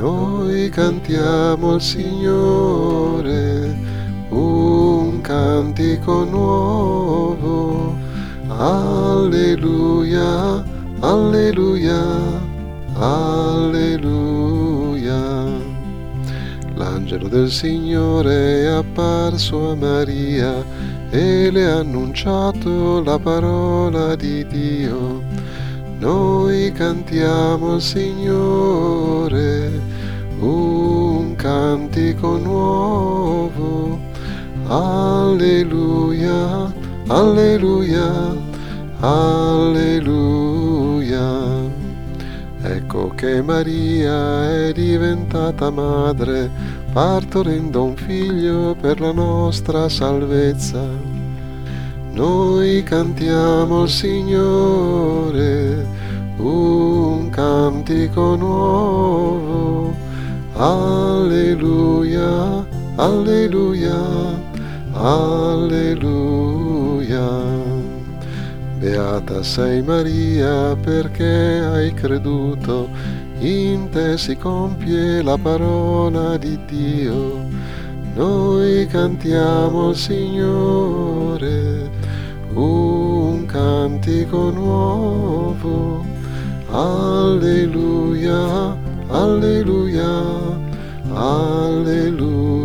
Noi cantiamo al Signore un cantico nuovo. Alleluia, alleluia, alleluia. L'angelo del Signore è apparso a Maria e le ha annunciato la parola di Dio. Noi cantiamo al Signore un cantico nuovo. Alleluia, alleluia, alleluia. Ecco che Maria è diventata madre, partorendo un figlio per la nostra salvezza. Noi cantiamo al Signore un cantico nuovo. Alleluia, alleluia, alleluia. Beata sei Maria perché hai creduto, in te si compie la parola di Dio. Noi cantiamo al Signore un cantico nuovo. Alleluia, alleluia, alleluia.